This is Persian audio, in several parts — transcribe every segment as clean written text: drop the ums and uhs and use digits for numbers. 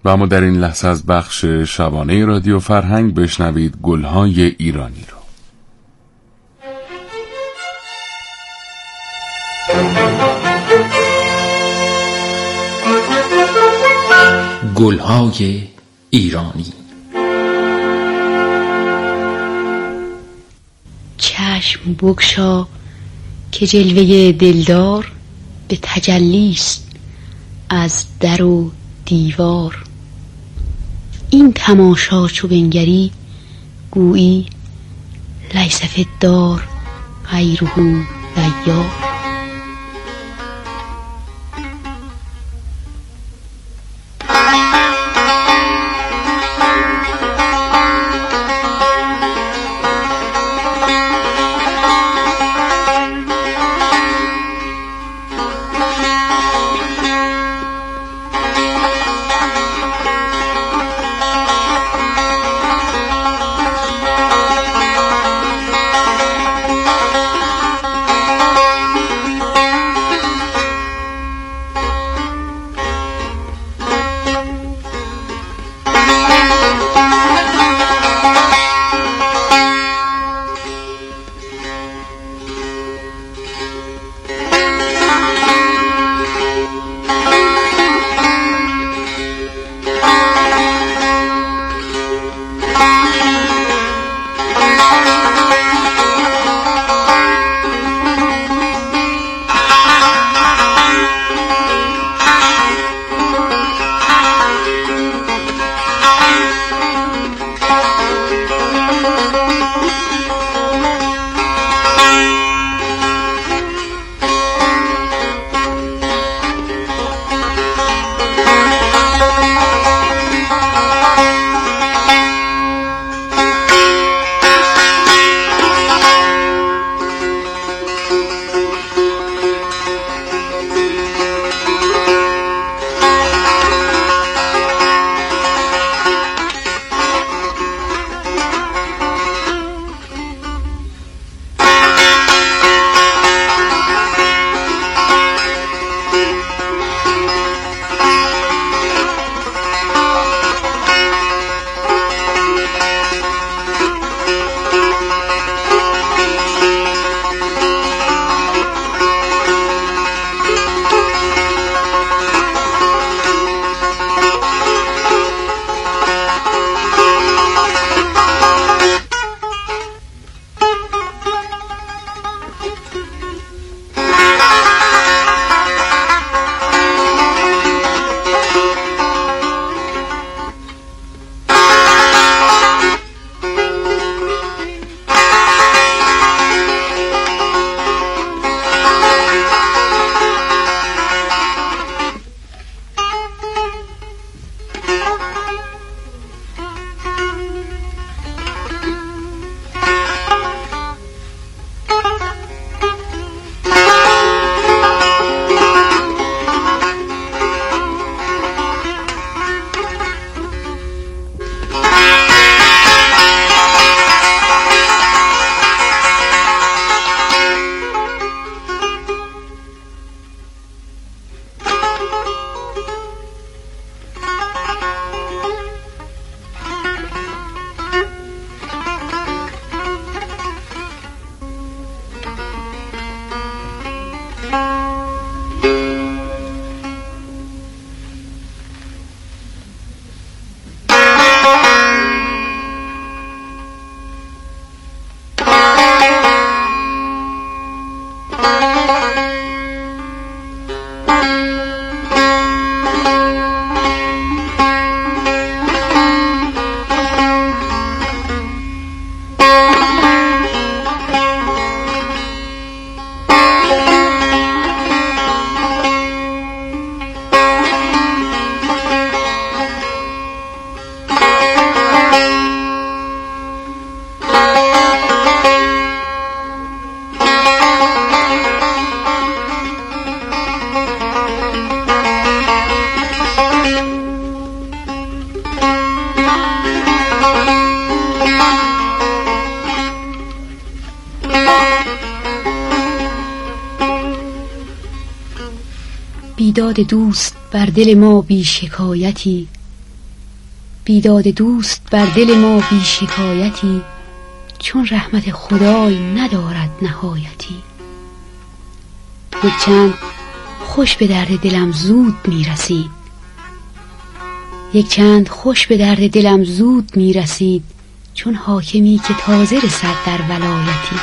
و اما در این لحظه از بخش شبانه رادیو فرهنگ بشنوید گلهای ایرانی رو. گلهای ایرانی. چشم بگشا که جلوه دلدار به تجلیست از در و دیوار. این تماشا چو بنگری گویی لیس فی الدار غیره دیار. بیداد دوست بر دل ما بی شکایتی، بیداد دوست بر دل ما بی شکایتی، چون رحمت خدای ندارد نهایتی. یک چند خوش به درد دلم زود میرسید، یک چند خوش به درد دلم زود میرسید، چون حاکمی که تازه رسد در ولایتی.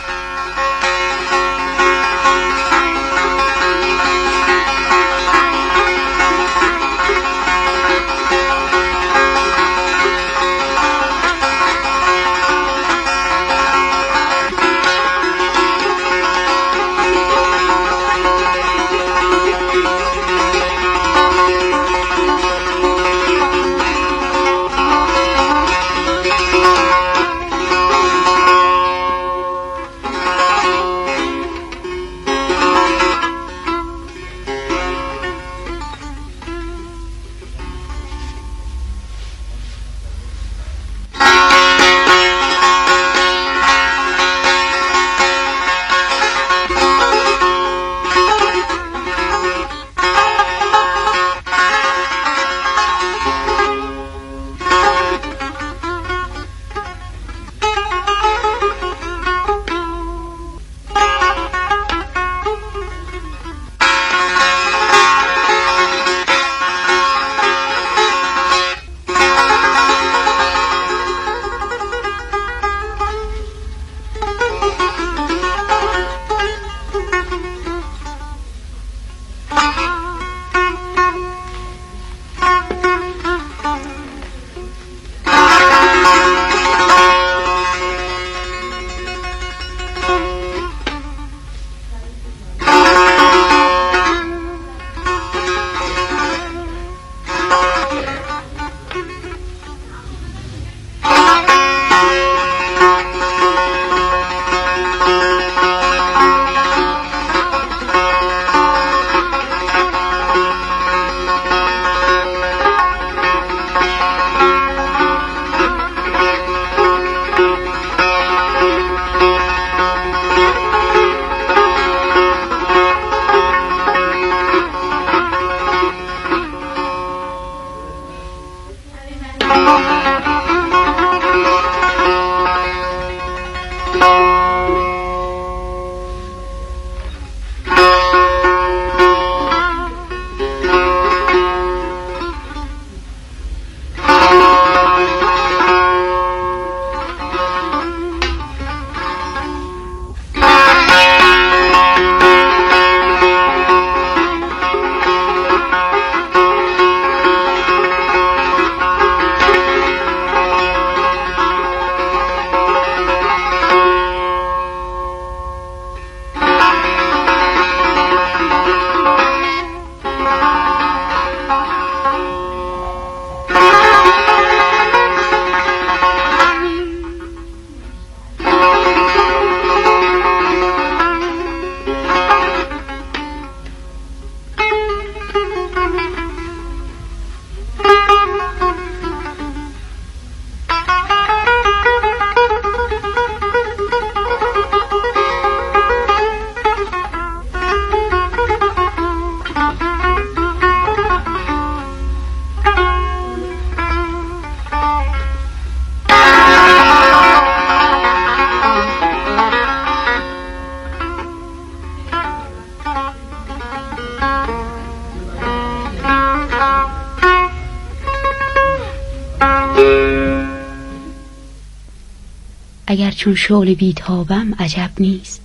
اگر چون شعله بیتابم عجب نیست،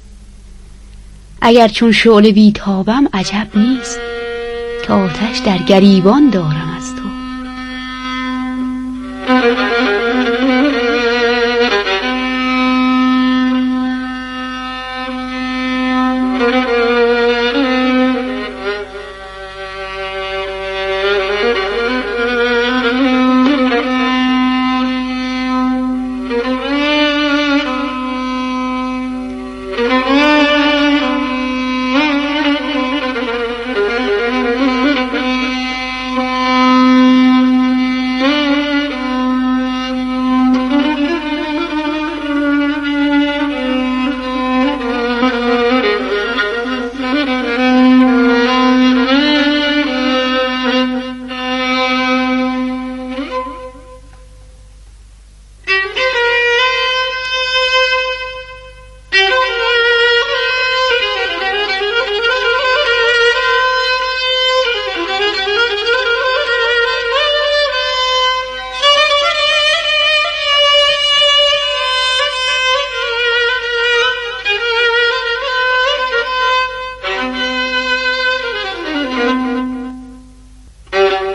اگر چون شعله بیتابم عجب نیست، که آتش در گریبان دارم از تو.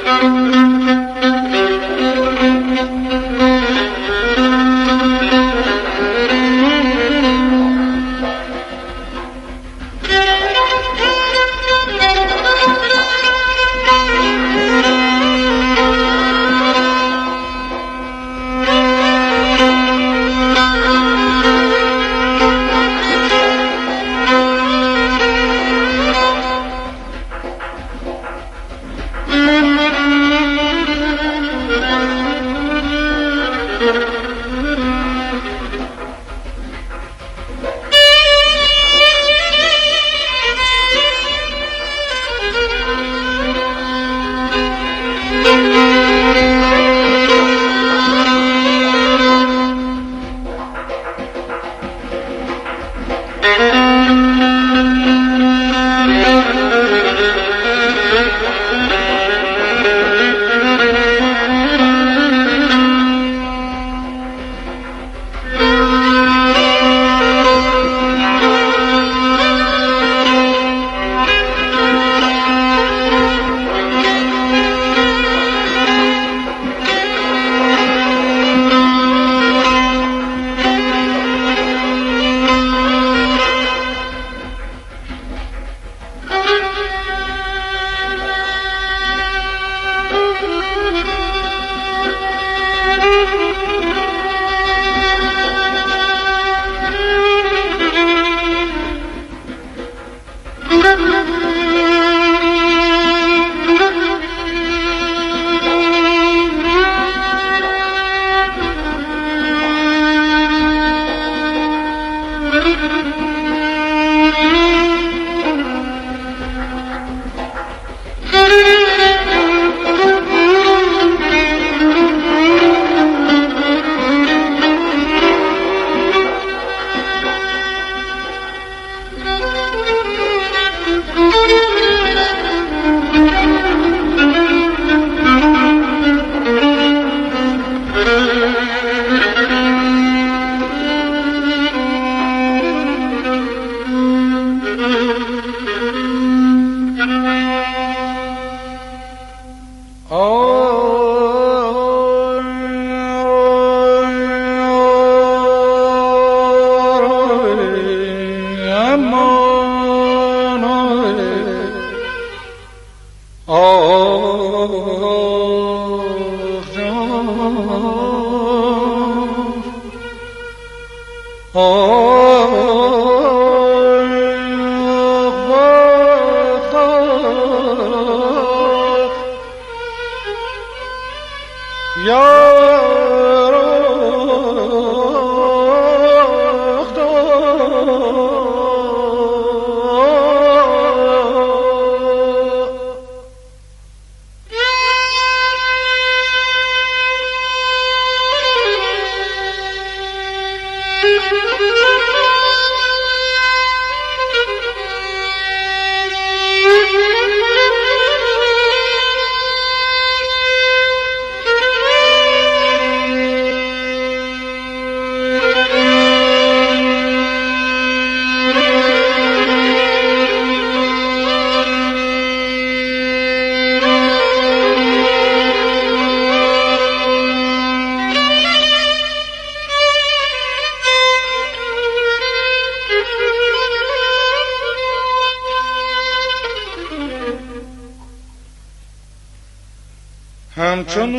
همچون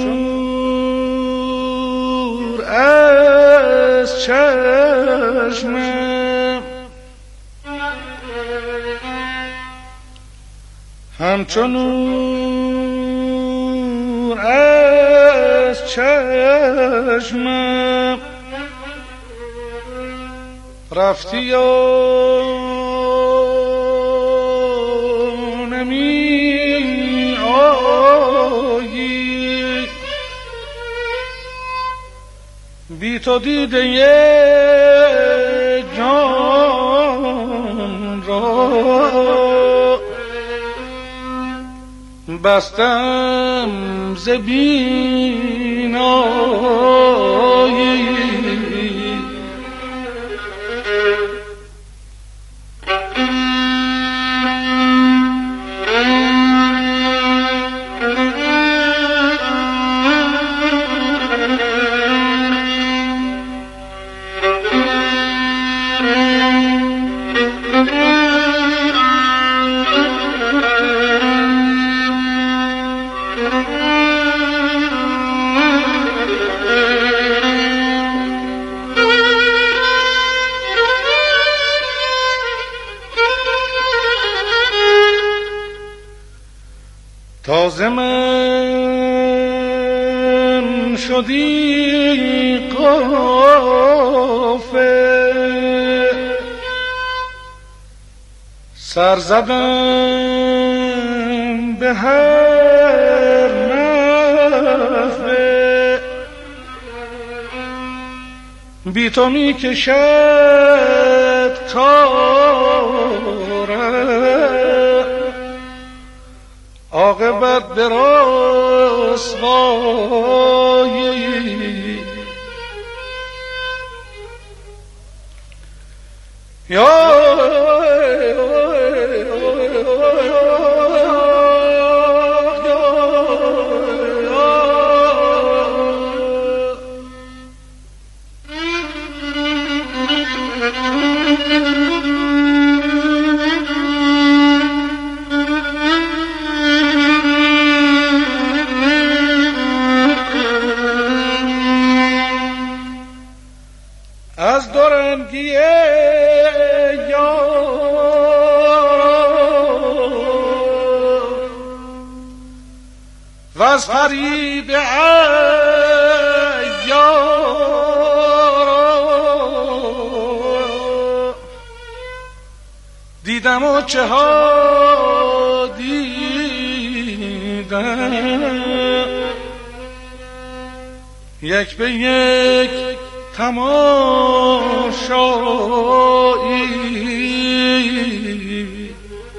نور از چشمم، همچون نور از چشمم رفتی و نمی آیی، بی تو دیده جان را بستم ز بینایی. شدی غافل سر زدم به هر نفع بی تو می کشد کارم عاقبت به رسوایی یا از دورنگی یار و از فریب عیار دیدم و چه ها دیدم یک به یک تماشایی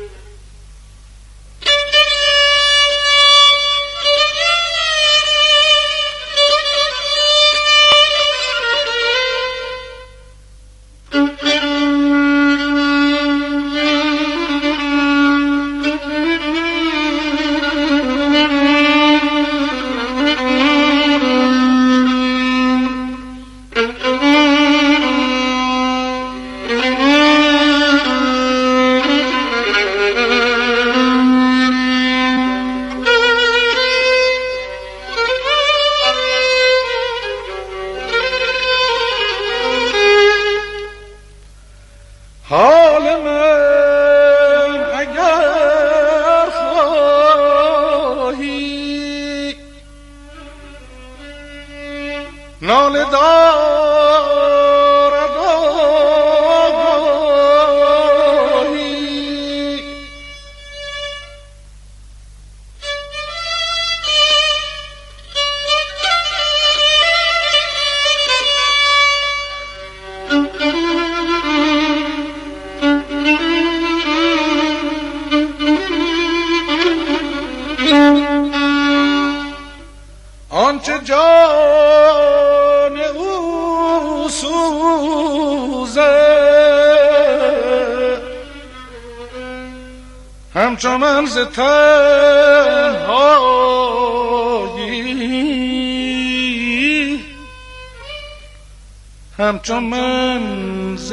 حال من اگر خواهی ناله دارد آگاهی آنچه جان او سوزد همچو من ز تنهایی همچو من ز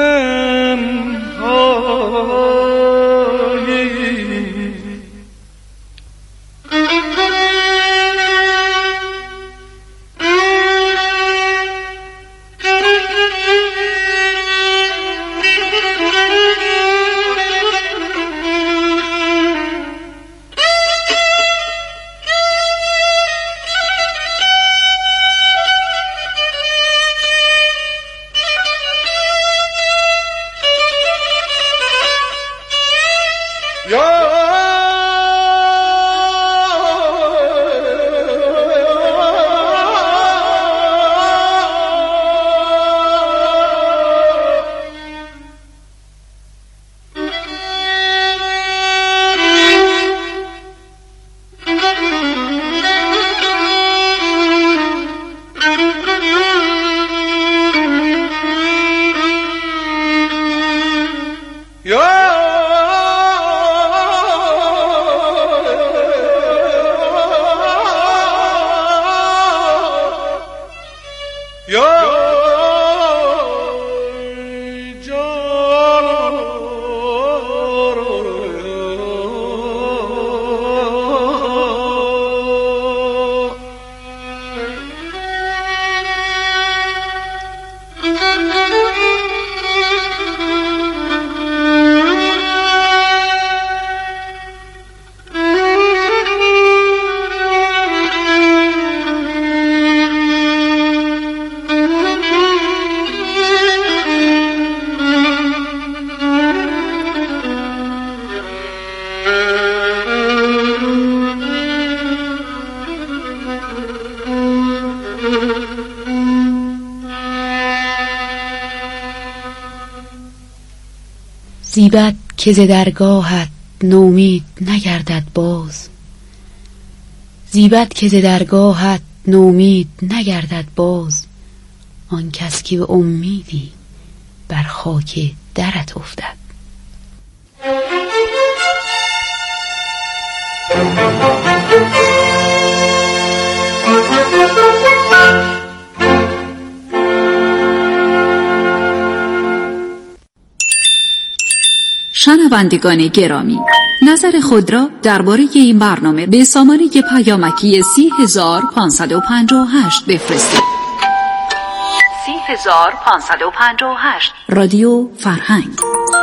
تنهایی یا زیبد که ز درگاهت نومید نگردد باز، زیبد که ز درگاهت نومید نگردد باز، آن کس که به امیدی بر خاک درت افتد. شنوندگان گرامی، نظر خود را درباره این برنامه به سامانه پیامکی 30558 بفرستید. 30558 رادیو فرهنگ.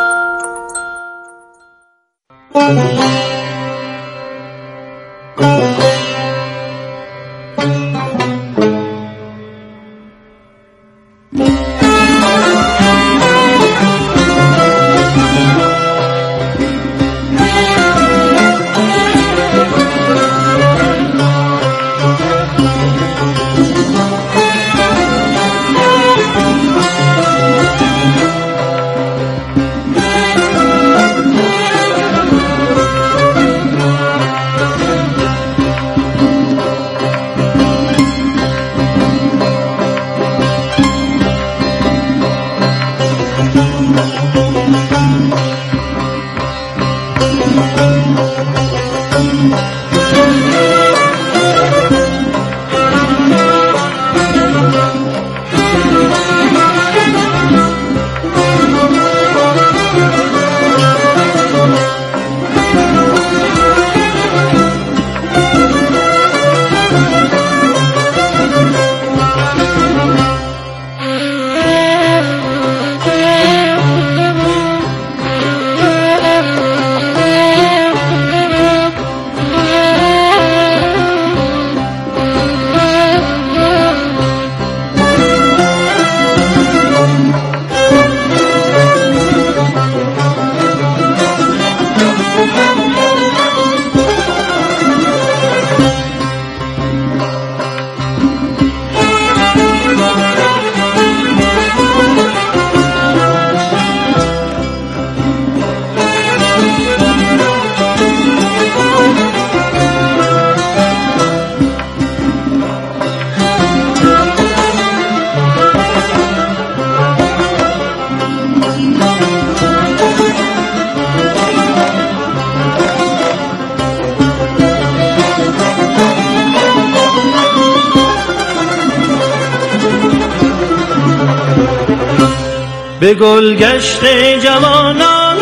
به گلگشت جوانان،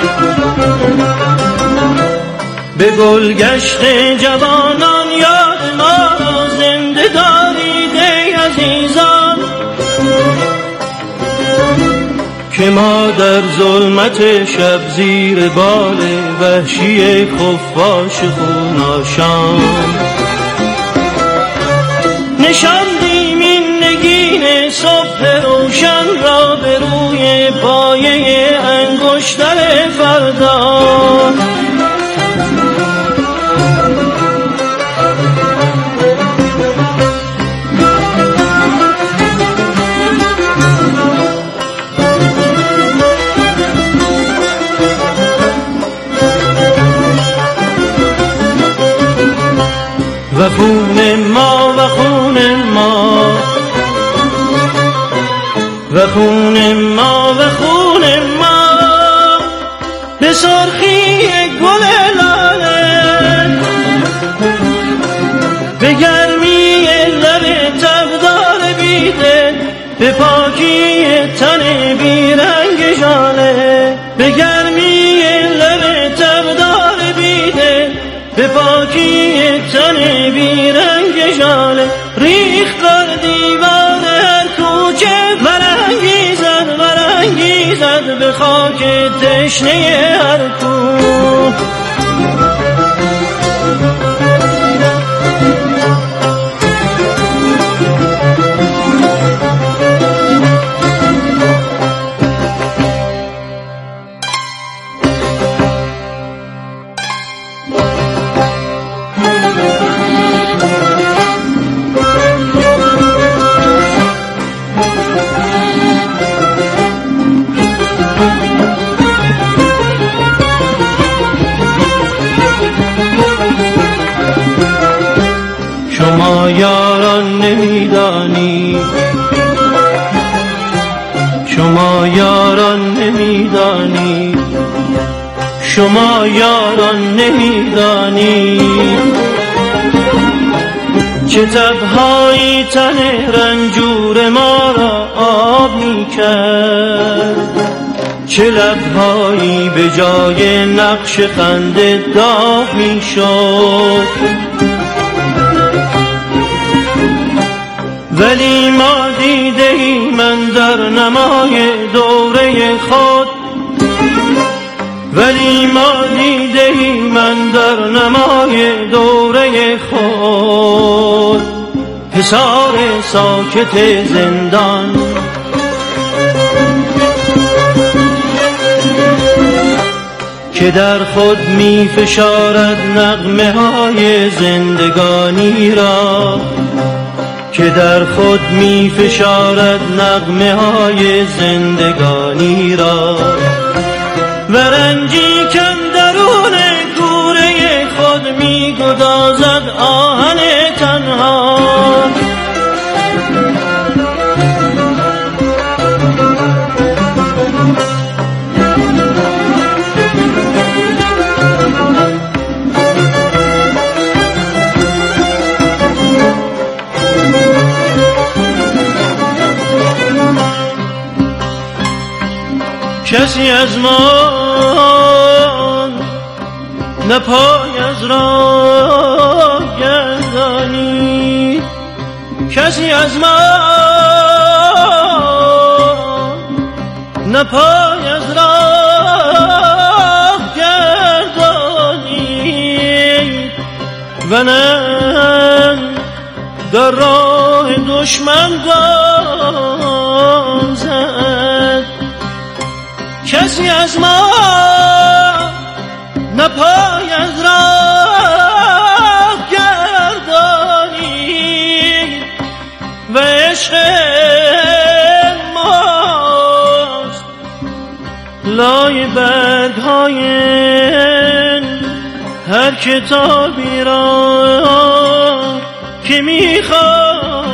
به گلگشت جوانان یاد ما را زنده دارید ای عزیزان، که ما در ظلمت شب زیر بال وحشی خفاش خوناشان نشاندیم این نگین صبح روشن را به روی پایه انگشتر فردا. و خون ما و خون ما و خون ما و خون ما به سرخی گل لاله، به گرمی لب تبدار بیدل، به پاکی تن بیرنگ ژاله، به گرمی لب تبدار بیدل، به پاکی تن بیرنگ ژاله، ریخت بر دیوار هر کوچه ورنگی زد به خاک تشنه هر کوه. شما یاران نمیدانی، شما یاران نمیدانی، شما یاران نمیدانی چه تب‌هایی تن رنجور ما را آب می‌کرد، چه لب‌هایی به جای نقش خنده داغ می‌شد. ولی ما دیده‌ای من در نمای دوره خود، ولی ما دیده‌ای من در نمای دوره خود حصار ساکت زندان. که در خود می فشارد نغمه های زندگانی را، که در خود می فشارد نغمه های زندگانی را و رنجی کم درون کوره خود می گدازد آهن تنها. کسی از ما نه پای از راه گردانی، کسی از ما نه پای از راه گردانی و نه در راه دشمن گام زد. کسی از ما نه پای از راه گردانی و عشق ماست لای برگ‌های هر کتابی را که میخواد